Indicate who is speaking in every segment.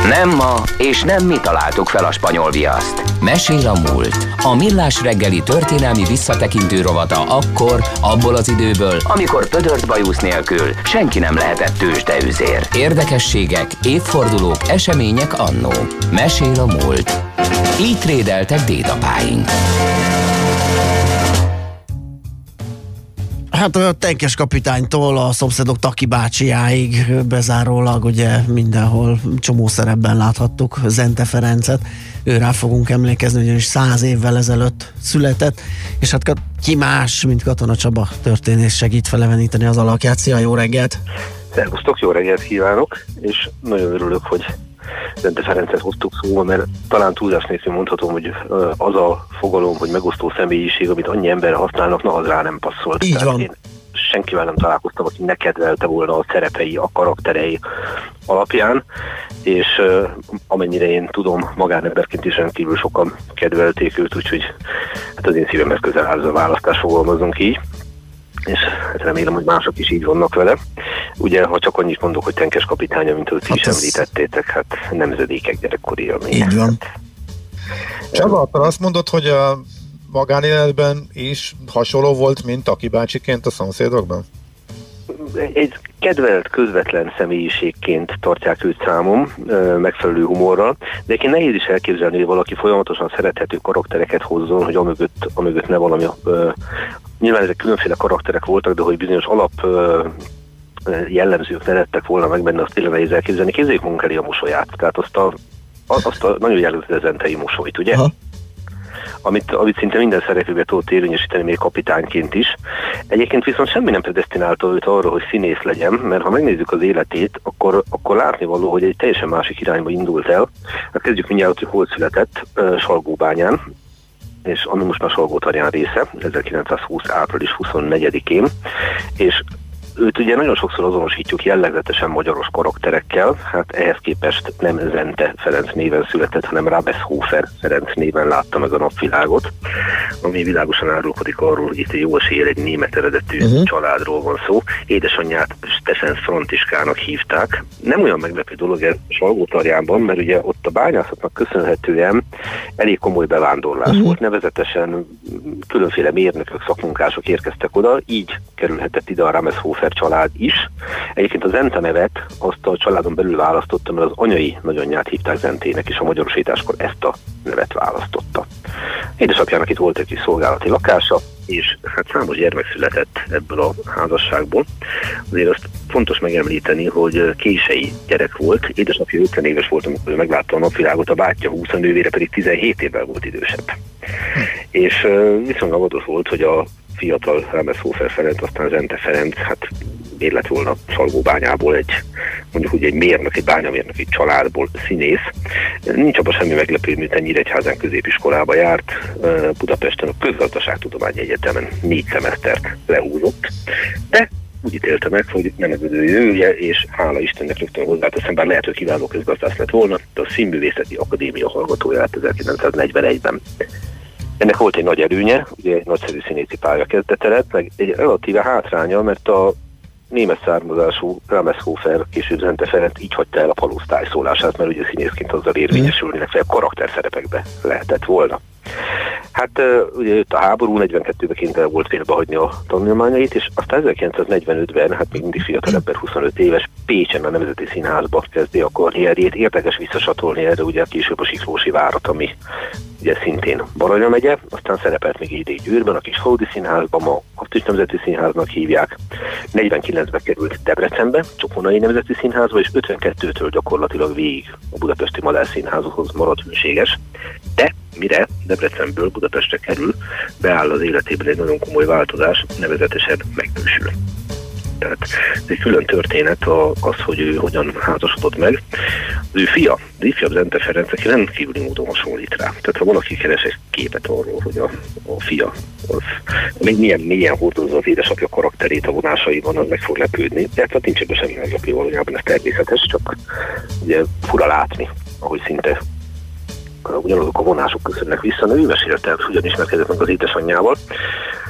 Speaker 1: Nem ma, és nem mi találtuk fel a spanyol viaszt. Mesél a múlt. A Millás reggeli történelmi visszatekintő rovata akkor, abból az időből, amikor pödört bajusz nélkül senki nem lehetett tőzsdeüzér. Érdekességek, évfordulók, események annó. Mesél a múlt. Így trédeltek dédapáink.
Speaker 2: Hát a Tenkes kapitánytól a szomszédok Taki bácsiáig bezárólag ugye mindenhol csomó szerepben láthattuk Zente Ferencet. Őrá fogunk emlékezni, ugyanis 100 évvel ezelőtt született, és hát ki más, mint Katona Csaba történész segít feleveníteni az alakját. Szia, jó reggelt!
Speaker 3: Szervusztok, jó reggelt kívánok, és nagyon örülök, hogy Zente Ferencet hoztuk szóval, mert talán túlzás nélkül mondhatom, hogy az a fogalom, hogy megosztó személyiség, amit annyi emberre használnak, na az rá nem passzolt.
Speaker 2: Így van.
Speaker 3: Én senkivel nem találkoztam, aki ne kedvelte volna a szerepei, a karakterei alapján, és amennyire én tudom, magánemberként is rendkívül sokan kedvelték őt, úgyhogy hát az én szívemhez közel áll a választás, fogalmazunk így. És hát remélem, hogy mások is így vannak vele. Ugye, ha csak annyit mondok, hogy Tenkes kapitánya, mint ahogy ti is említettétek, hát nemzedékek gyerekkori élmény.
Speaker 2: Így van.
Speaker 4: Csaba, akkor azt mondod, hogy a magánéletben is hasonló volt, mint Taki bácsiként a szomszédokban?
Speaker 3: Egy kedvelt, közvetlen személyiségként tartják őt számom, megfelelő humorral, de egyébként nehéz is elképzelni, hogy valaki folyamatosan szerethető karaktereket hozzon, hogy amögött ne valami... Nyilván ezek különféle karakterek voltak, de hogy bizonyos alap jellemzők ne lettek volna meg benne, azt tényleg nehéz elképzelni. Képzeljük magunk elé a mosolyát, tehát azt a nagyon jellemző zentei mosolyt, ugye? Aha. Amit szinte minden szereplőbe tudott érvényesíteni, még kapitányként is. Egyébként viszont semmi nem predesztinálta őt arra, hogy színész legyen, mert ha megnézzük az életét, akkor látnivaló, hogy egy teljesen másik irányba indult el. Hát kezdjük mindjárt, hogy hol született, Salgóbányán, és ami most már Salgótarján része, 1920. április 24-én, és őt ugye nagyon sokszor azonosítjuk jellegzetesen magyaros karakterekkel, hát ehhez képest nem Zente Ferenc néven született, hanem Rabeshofer Ferenc néven látta meg a napvilágot, ami világosan árulkodik arról, hogy itt jó eséllyel egy német eredetű családról van szó. Édesanyját Stefan Frantiskának hívták. Nem olyan meglepő dolog ez Salgótarjánban, mert ugye ott a bányászatnak köszönhetően elég komoly bevándorlás volt, nevezetesen különféle mérnökök, szakmunkások érkeztek oda, így kerülhetett ide a Rabeshofer család is. Egyébként a Zente nevet azt a családon belül választotta, mert az anyai nagyanyját hívták Zentének, és a magyarosításkor ezt a nevet választotta. Édesapjának itt volt egy kis szolgálati lakása, és hát számos gyermek született ebből a házasságból. Azért azt fontos megemlíteni, hogy kései gyerek volt. Édesapja 50 éves volt, amikor meglátta a napvilágot, a bátyja 20, a nővére pedig 17 évvel volt idősebb. És viszonylag adott volt, hogy a fiatal Rabeshofer Ferenc, aztán Zente Ferenc, hát miért lett volna Salgóbányából mondjuk úgy egy mérnök, egy bányamérnöki családból színész. Nincs abban semmi meglepő, miután Nyíregyházán középiskolába járt, Budapesten a Közgazdaságtudományi Egyetemen 4 szemesztert lehúzott, de úgy ítélte meg, hogy nem ez az ő jövője, és hála Istennek rögtön hozzáteszem, bár lehet, hogy kiváló közgazdász lett volna, de a Színművészeti Akadémia hallgatója lett 1941-ben. Ennek volt egy nagy előnye, ugye egy nagyszerű színészi pálya kezdete, meg egy relatíve hátránya, mert a német származású Rabeshofer, később Zente Ferenc így hagyta el a palosztályszólását, mert ugye színészként azzal érvényesülni, legfeljebb karakterszerepekbe lehetett volna. Hát ugye jött a háború, 42-ben kénytelen volt félbehagyni a tanulmányait, és aztán 1945-ben, hát még mindig fiatal ember, 25 éves, Pécsen a Nemzeti Színházba kezdi a karrierjét. Érdekes visszasatolni erre ugye később a Siklósi várat, ami ugye szintén Baranya megye, aztán szerepelt még idég Győrben, a Kisfaludy Színházban, ma azt is Nemzeti Színháznak hívják. 49-ben került Debrecenbe, Csokonai Nemzeti Színházba, és 52-től gyakorlatilag végig a Budapesti Madárszínházhoz maradt hűséges. De mire Debrecenből Budapestre kerül, beáll az életében egy nagyon komoly változás, nevezetesen megnősül. Tehát ez egy külön történet az, hogy ő hogyan házasodott meg. Az ő fia, az ifjabb Zente Ferenc, aki rendkívüli módon hasonlít rá. Tehát ha valaki keres egy képet arról, hogy a fia az még milyen hordozza az édesapja karakterét a vonásaiban, az meg fog lepődni. Tehát hát nincs ebben semmi meglepő, valójában ez természetes, csak ugye fura látni, ahogy szinte ugyanazok a vonások köszönnek vissza. Ő mesélte, hogy hogyan ismerkedett meg az édesanyjával.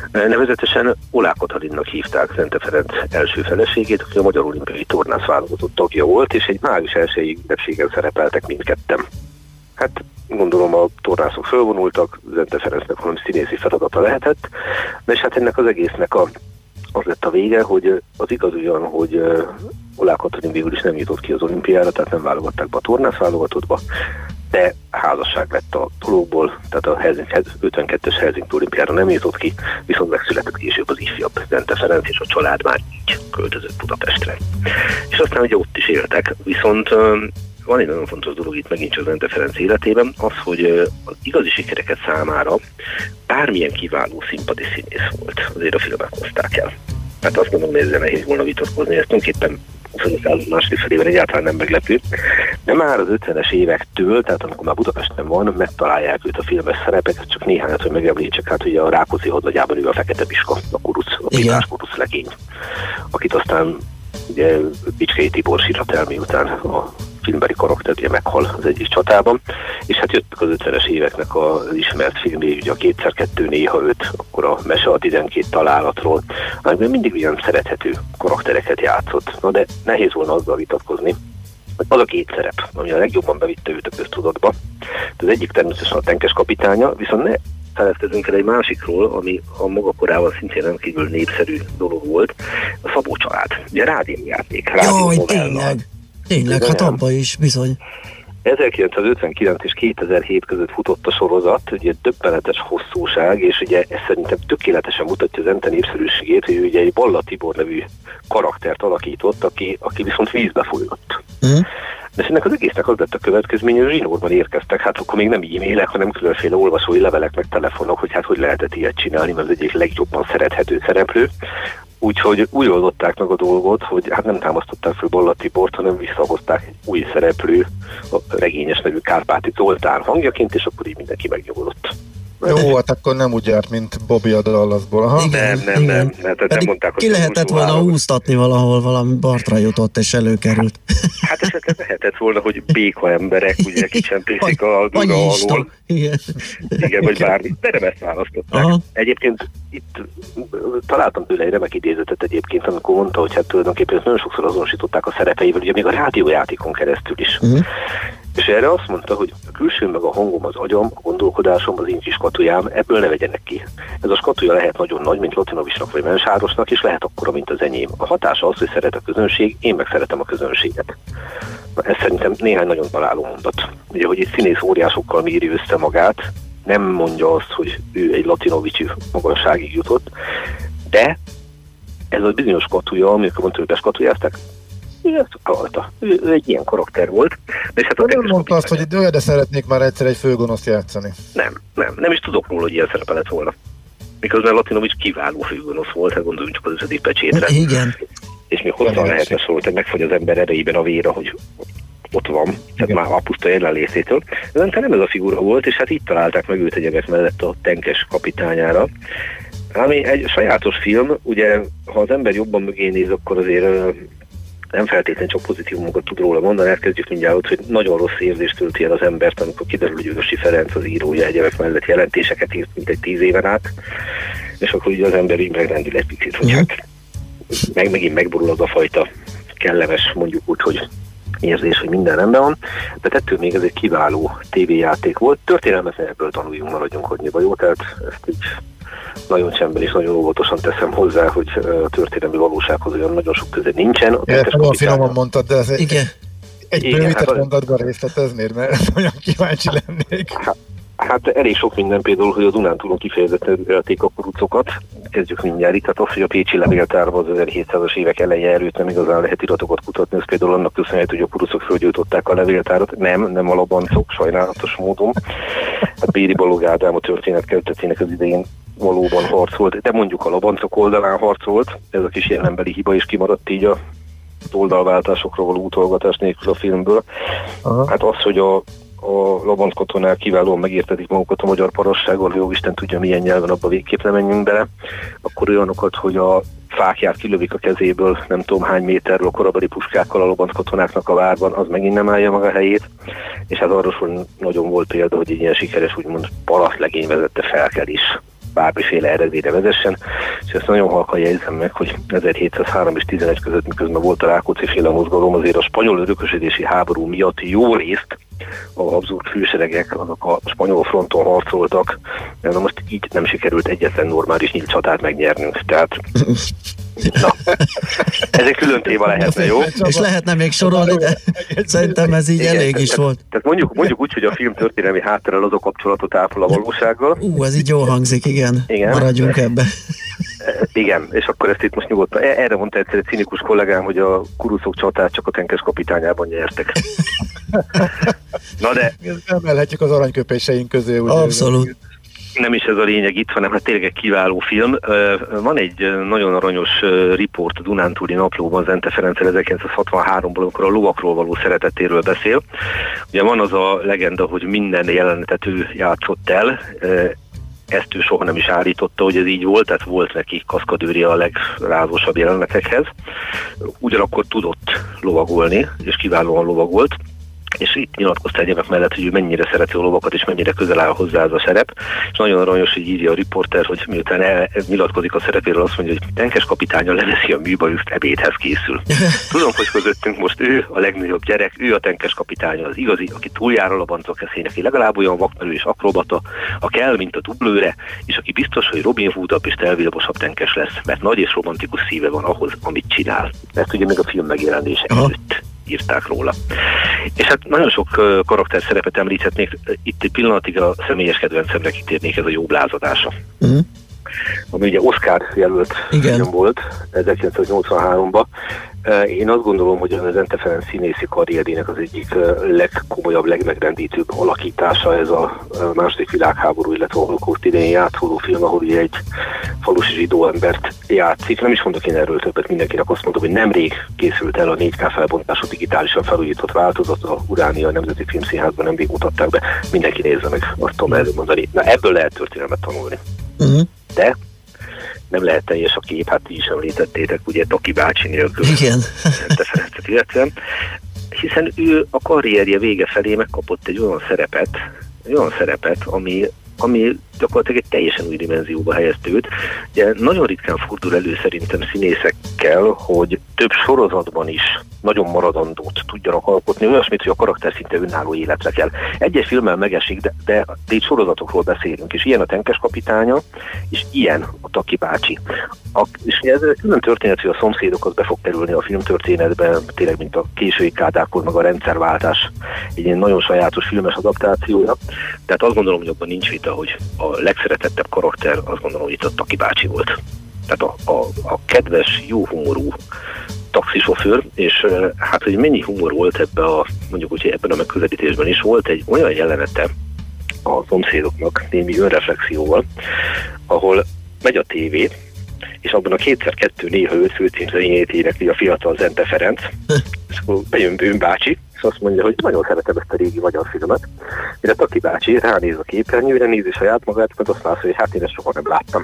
Speaker 3: Nevezetesen Oláh Katalinnak hívták Zente Ferenc első feleségét, aki a Magyar Olimpiai Tornász válogatott tagja volt, és egy május 1-i ünnepségen szerepeltek mindketten. Hát gondolom a tornászok fölvonultak, Zente Ferencnek valami színészi feladata lehetett, de és hát ennek az egésznek az lett a vége, hogy az igaz ugyan, hogy Oláh Katalin végül is nem jutott ki az olimpiára, tehát nem válogatták be a tornász válogatottba, de házasság lett a dologból, tehát a 52-es Helsinki olimpiára nem jutott ki, viszont megszületett később az ifjabb Zente Ferenc, és a család már így költözött Budapestre. És aztán ugye ott is éltek, viszont van egy nagyon fontos dolog itt megint csak Zente Ferenc életében, az, hogy az igazi sikereket számára bármilyen kiváló színpadi színész volt, azért a filmek hozták el. Hát azt gondolom, hogy ezzel nehéz volna vitatkozni, ezt tulajdonképpen 20. század második felében egyáltalán nem meglepő, de már az 50-es évektől, tehát amikor már Budapesten van, megtalálják őt a filmes szerepeket, csak néhányat, hogy megemlítsek, hát ugye a Rákóczi hadnagyában ő a Fekete Piska, a kuruc, a Pipás kuruc legény, akit aztán ugye Bicskei Tibor sírat el, miután a filmbeli karakter ugye meghal az egyik csatában, és hát jöttek az 50-es éveknek az ismert filmé, ugye a 2x2 néha 5, akkor a Mese a 12 találatról, amiben mindig olyan szerethető karaktereket játszott. Na de nehéz volna azzal vitatkozni, hogy az a két szerep, ami a legjobban bevitte őt a köztudatba. Az egyik természetesen a Tenkes kapitánya, viszont ne feledkezzünk el egy másikról, ami a maga korában szintén rendkívül népszerű dolog volt, a Szabó család. Ugye rádiójáték,
Speaker 2: rádiónovella. Tényleg, hát abban is bizony.
Speaker 3: 1959 és 2007 között futott a sorozat, ugye döbbenetes hosszúság, és ugye ez szerintem tökéletesen mutatja Zente népszerűségét, hogy ugye egy Balla Tibor nevű karaktert alakított, aki viszont vízbe folyott. De ennek az egésznek az lett a következménye, hogy zsinórban érkeztek, hát akkor még nem e-mailek, hanem különféle olvasói levelek, meg telefonok, hogy hát hogy lehetett ilyet csinálni, mert az egyik legjobban szerethető szereplő. Úgyhogy úgy oldották meg a dolgot, hogy hát nem támasztották föl Balla Tibort, hanem visszahozták egy új szereplő, a regényes nevű Kárpáti Zoltán hangjaként, és akkor így mindenki megnyugodott.
Speaker 4: Jó, hát akkor nem úgy járt, mint Bobby a Dallasból.
Speaker 3: Nem. Nem mondták,
Speaker 2: ki lehetett volna húztatni valahol, valami Bartra jutott és előkerült.
Speaker 3: Hát esetleg lehetett volna, hogy béka emberek ugye kicsempészik a Duna alól. Igen, vagy bármi. De nem ezt választották. Aha. Egyébként itt találtam tőle egy remek idézetet egyébként, amikor mondta, hogy hát tulajdonképpen ezt nagyon sokszor azonosították a szerepeivel, ugye még a rádiójátékon keresztül is. És erre azt mondta, hogy a külső meg a hangom, az agyam, a gondolkodásom, az én kis skatujám, ebből ne vegyenek ki. Ez a skatuja lehet nagyon nagy, mint Latinovicsnak vagy Mensárosnak, és lehet akkora, mint az enyém. A hatása az, hogy szeret a közönség, én meg szeretem a közönséget. Na, ez szerintem néhány nagyon találó mondat. Ugye, hogy egy színész óriásokkal méri össze magát, nem mondja azt, hogy ő egy Latinovicsi magasságig jutott, de ez a bizonyos skatuja, amikor mondta, hogy beskatujázták, ő egy ilyen karakter volt. És hát
Speaker 4: nem mondta azt, hogy de szeretnék már egyszer egy főgonoszt játszani.
Speaker 3: Nem is tudok róla, hogy ilyen szerepe lett volna. Miközben Latinovics kiváló főgonosz volt, hát gondoljunk csak az 5. pecsétre.
Speaker 2: Igen.
Speaker 3: És még hozzá lehetne szólni, hogy megfogy az ember erejében a vére, hogy ott van, tehát már a puszta jelenlététől. De nem ez a figura volt, és hát itt találták meg őt egyebek mellett a Tenkes kapitányára. Ami egy sajátos film, ugye, ha az ember jobban mögé néz, akkor azért nem feltétlenül csak pozitívumokat tud róla mondani, elkezdjük mindjárt ott, hogy nagyon rossz érzést tölti el az embert, amikor kiderül, hogy Őrösi Ferenc az írója egyebek mellett jelentéseket írt, mint egy 10 éven át, és akkor ugye az ember így megrendül egy picit, hogy hát megint megborul az a fajta kellemes, mondjuk úgy, hogy érzés, hogy minden rendben van, de ettől még ez egy kiváló tévéjáték volt. Történelmet ebből tanuljunk, maradjunk annyiba, jó? Tehát ezt így nagyon csendben és nagyon óvatosan teszem hozzá, hogy a történelmi valósághoz olyan nagyon sok köze nincsen.
Speaker 4: Nagyon finoman mondtad, de ez egy bővített mondatban részleteznéd, mert olyan kíváncsi lennék.
Speaker 3: Hát elég sok minden, például, hogy a Dunántúlon kifejezetten ölték a kurucokat. Kezdjük mindjárt itt. Hát az, hogy a pécsi levéltárban az 1700-as évek eleje előtt nem igazán lehet iratokat kutatni, ez például annak köszönhető, hogy a kurucok fölgyújtották a levéltárat. Nem a labancok, sajnálatos módon. Hát Béri Balog Ádám a történetkeltetének az idején valóban harcolt, de mondjuk a labancok oldalán harcolt. Ez a kis jelenbeli hiba is kimaradt így a oldalváltásokról való utolgatás nélkül a filmből. Aha. Hát az, hogy a labanckatonák kiválóan megértetik magukat a magyar parassággal, jó Isten tudja milyen nyelven, abba végképp nem menjünk bele, akkor olyanokat, hogy a fákját kilövik a kezéből, nem tudom hány méterről a korabeli puskákkal a labanckatonáknak a várban, az megint nem állja maga helyét, és hát arról nagyon volt példa, hogy egy ilyen sikeres, úgymond parasztlegény vezette Felkelés bármiféle eredményre vezessen, és ezt nagyon halkan jegyzem meg, hogy 1703 és 11 között, miközben volt a Rákóczi-féle mozgalom, azért a spanyol örökösödési háború miatt jó részt a Habsburg főseregek azok a spanyol fronton harcoltak, de na most így nem sikerült egyetlen normális nyílt csatát megnyernünk, tehát na, ez egy külön téma lehetne, jó?
Speaker 2: És lehetne még sorolni, de szerintem ez így elég is volt.
Speaker 3: Tehát mondjuk úgy, hogy a film történelmi hátterrel az a kapcsolatot ápol a valósággal.
Speaker 2: Ez így jól hangzik, igen. Maradjunk ebbe.
Speaker 3: Igen, és akkor ezt itt most nyugodtan. Erre mondta egyszer egy cinikus kollégám, hogy a kurucok csatát csak a tenkes kapitányában nyertek. Na de...
Speaker 4: Emelhetjük az aranyköpéseink közé.
Speaker 2: Abszolút.
Speaker 3: Nem is ez a lényeg itt, hanem hát tényleg egy kiváló film. Van egy nagyon aranyos riport a Dunántúli Naplóban Zente Ferenccel 1963-ból, amikor a lovakról való szeretetéről beszél. Ugye van az a legenda, hogy minden jelenetet ő játszott el, ezt ő soha nem is állította, hogy ez így volt, tehát volt neki kaszkadőrje a legrázosabb jelenetekhez. Ugyanakkor tudott lovagolni, és kiválóan lovagolt, és itt nyilatkozta egyébek mellett, hogy ő mennyire szereti a lovakat, és mennyire közel áll hozzá ez a szerep. És nagyon aranyos, hogy írja a riporter, hogy miután nyilatkozik a szerepéről, azt mondja, hogy tenkes kapitánya leveszi a műbajuszt, ebédhez készül. Tudom, hogy közöttünk most ő a legnagyobb gyerek, ő a tenkes kapitánya, az igazi, aki túljár a labancok eszének, aki legalább olyan vakmerő és akrobata, a kell, mint a dublőre, és aki biztos, hogy Robin Hoodabb és telvilmosabb tenkes lesz, mert nagy és romantikus szíve van ahhoz, amit csinál. Ezt ugye még a film megjelenése előtt írták róla. És hát nagyon sok karakter szerepet említhetnék, itt egy pillanatig a személyes kedvencemre kitérnék, ez a Jobb lázadása. Ami ugye Oscar jelölt film volt 1983-ban. Én azt gondolom, hogy a Zente Ferenc színészi karrierének az egyik legkomolyabb, legmegrendítőbb alakítása ez a második világháború, illetve a holokauszt idején játszódó film, ahol ugye egy falusi zsidó embert játszik. Nem is mondok én erről többet, mindenkinek azt mondom, hogy nemrég készült el a 4K felbontású digitálisan felújított változat, a Uránia Nemzeti Filmszínházban nemrég mutatták be. Mindenki nézze meg, azt tudom elmondani. Na, ebből lehet történelmet tanulni. De nem lehet teljes a kép, hát ti is említettétek, ugye Taki bácsi nélkül.
Speaker 2: Igen.
Speaker 3: Ferencet illetve, hiszen ő a karrierje vége felé megkapott egy olyan szerepet, ami gyakorlatilag egy teljesen új dimenzióba helyezte őt. Ugye nagyon ritkán fordul elő szerintem színészekkel, hogy több sorozatban is nagyon maradandót tudjanak alkotni, olyasmit, hogy a karakter szinte önálló életre kell. Egy-egy filmmel megesik, de itt sorozatokról beszélünk, és ilyen a Tenkes kapitánya, és ilyen a Taki bácsi. És ez külön történet, hogy a Szomszédok az be fog kerülni a filmtörténetbe, tényleg mint a késői Kádárkor, meg a Rendszerváltás, egy ilyen nagyon sajátos filmes adaptációja. Tehát azt gondolom, hogy abban nincs vita, hogy a legszeretettebb karakter, azt gondolom, hogy itt a Taki bácsi volt. Tehát a kedves, jó humorú taxisofőr, és hát, hogy mennyi humor volt mondjuk úgy, ebben a megközelítésben is volt egy olyan jelenete a Szomszédoknak némi önreflexióval, ahol megy a tévé, és abban a 2x2 néha 5 főcímzőjét énekli a fiatal Zente Ferenc, és akkor bejön Bőn bácsi, és azt mondja, hogy nagyon szeretem ezt a régi magyar filmet. Mire Taki bácsi ránéz a képernyőre, nézi saját magát, mert azt látja, hogy hát én ezt soha nem láttam.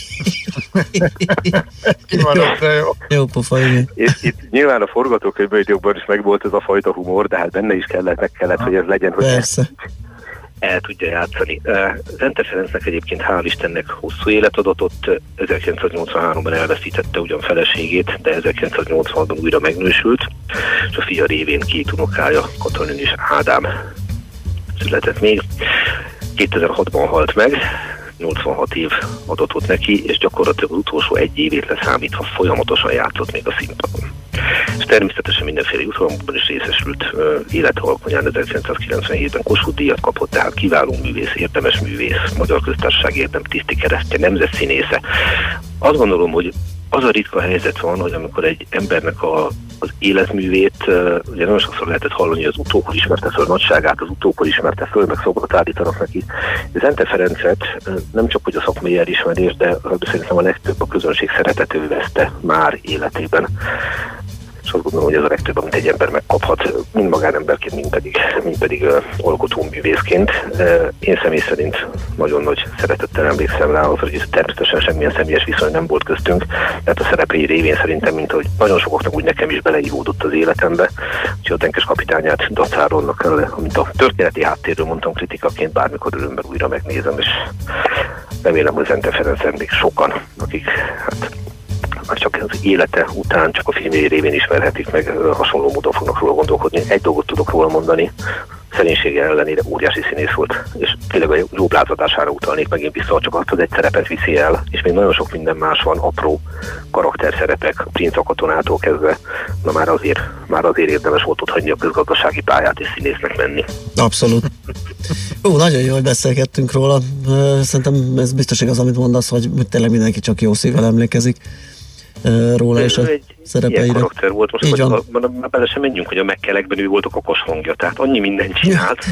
Speaker 2: Jó pofa, igen.
Speaker 3: És itt nyilván a forgatókönyvben is megvolt ez a fajta humor, de hát benne is meg kellett, hogy ez legyen, hogy el tudja játszani. Zente Ferencnek egyébként hál' Istennek hosszú élet adatott, 1983-ban elveszítette ugyan feleségét, de 1980-ban újra megnősült, és a fia révén 2 unokája, Katalin és Ádám született még. 2006-ban halt meg, 86 év adatot neki, és gyakorlatilag az utolsó 1 évét leszámítva folyamatosan játszott még a színpadon. És természetesen mindenféle jutalmakban is részesült, élete alkonyán 1997-ben Kossuth-díjat kapott, tehát kiváló művész, érdemes művész, Magyar Köztársaság érdem tiszti keresztje, nemzetszínésze. Azt gondolom, hogy az a ritka helyzet van, hogy amikor egy embernek az életművét, ugye nagyon sokszor lehetett hallani, hogy az utókor ismerte föl nagyságát, az utókor ismerte föl, meg szobrot állítanak neki. Zente Ferencet nem csak hogy a szakmai elismerés, de szerintem a legtöbb a közönség szeretet övezte már életében. És azt gondolom, hogy ez a legtöbb, amit egy ember megkaphat, mind magánemberként, mind pedig alkotóművészként. Én személy szerint nagyon nagy szeretettel emlékszem rá, hogy természetesen semmilyen személyes viszony nem volt köztünk, tehát a szerepei révén szerintem, mint ahogy nagyon sokaknak úgy nekem is beleívódott az életembe, úgyhogy a Tenkes kapitányát dacáronnak kell, amit a történeti háttérről mondtam kritikaként, bármikor örömmel újra megnézem, és remélem, hogy Zente Ferencen még sokan, akik hát már csak az élete után, csak a filmjei révén ismerhetik meg, hasonló módon fognak róla gondolkodni. Egy dolgot tudok róla mondani, szerénysége ellenére óriási színész volt, és tényleg a jobb lázatására utalnék megint vissza, csak azt az egy szerepet viszi el, és még nagyon sok minden más van, apró karakterszerepek, a Princ a katonától kezdve, na már azért érdemes volt ott hagyni a közgazdasági pályát és színésznek menni.
Speaker 2: Abszolút. Nagyon jól beszélgettünk róla. Szerintem ez biztos igaz, amit mondasz, hogy tényleg mindenki csak jó szívvel emlékezik róla és a szerepeire.
Speaker 3: Ilyen karakter volt. Most már bele sem menjünk, hogy a megkelekben ő volt a kokos hangja, tehát annyi mindent csinált.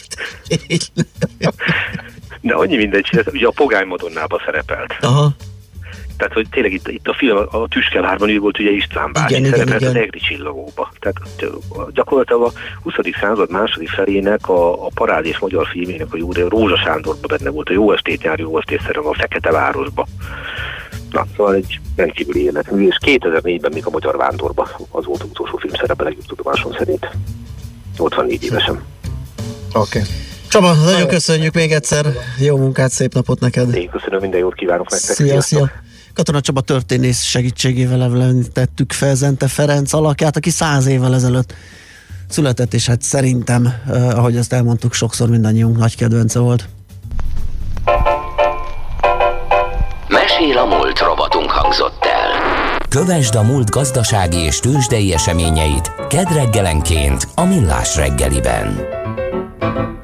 Speaker 3: De annyi mindent csinált, ugye a Pogány Madonnában szerepelt.
Speaker 2: Aha.
Speaker 3: Tehát, hogy tényleg itt a film, a Tüskelhárban ő volt ugye István bácsi, szerepelt az Egri csillagóba. Tehát gyakorlatilag a 20. század második felének a parádés magyar filmének a Rózsa Sándorban benne volt, a Jó estét nyári, Jó estét szerelem, a Fekete városba. Na, szóval egy rendkívüli életmű, és 2004-ben még a Magyar Vándorba az volt az utolsó film szerepe legjobb tudomásom szerint. 84 évesen.
Speaker 2: Oké. Csaba, nagyon köszönjük még egyszer, jó munkát, szép napot neked.
Speaker 3: Én köszönöm, minden jót kívánok nektek.
Speaker 2: Szia. Katona Csaba történész segítségével említettük fel Zente Ferenc alakját, aki 100 évvel ezelőtt született, és hát szerintem, ahogy azt elmondtuk, sokszor mindannyiunk nagy kedvence volt.
Speaker 1: Mesél a múlt robotunk hangzott el. Kövesd a múlt gazdasági és tőzsdei eseményeit kedd reggelenként a Millás reggeliben.